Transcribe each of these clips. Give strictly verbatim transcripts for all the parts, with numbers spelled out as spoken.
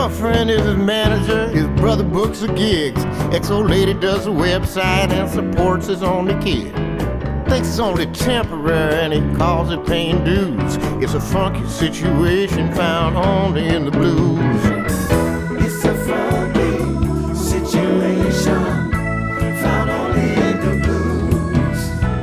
girlfriend is his manager, his brother books the gigs. Ex-old lady does the website and supports his only kid. Thinks it's only temporary and he calls it paying dues. It's a funky situation found only in the blues. It's a funky situation found only in the blues.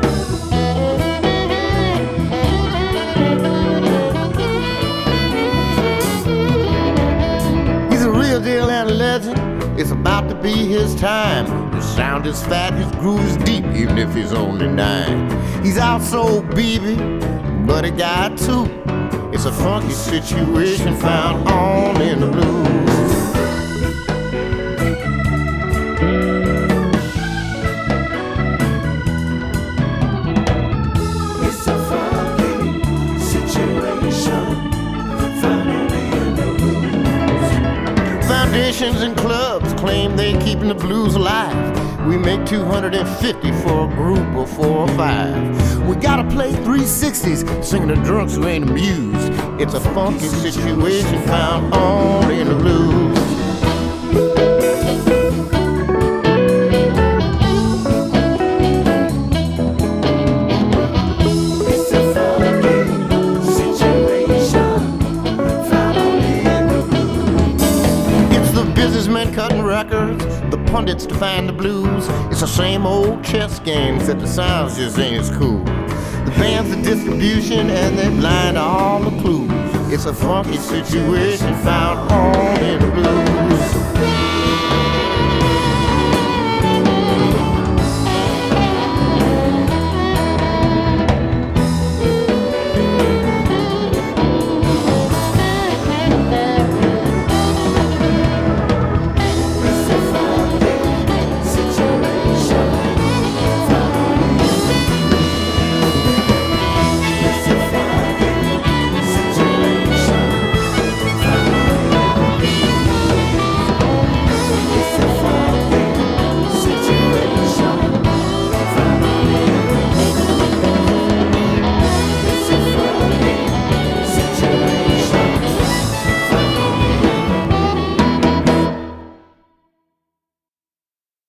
He's a real deal and a legend. It's about to be his time. His sound is fat, his groove is deep, even if he's only nine. He's out so B B, but he got two. It's a funky situation found only in the blues. It's a funky situation found only in the blues. Foundations and clubs claim they keeping the blues alive. We make two hundred fifty for a group of four or five. We gotta play three sixties, singing to drunks who ain't amused. It's a funky situation found only in the blues. It's a funky situation found only in the blues. It's the businessmen cutting records, the pundits define the blues. It's the same old chess game, except the sounds just ain't as cool. The band's the distribution and they blind to all the clues. It's a funky situation found only in the blues.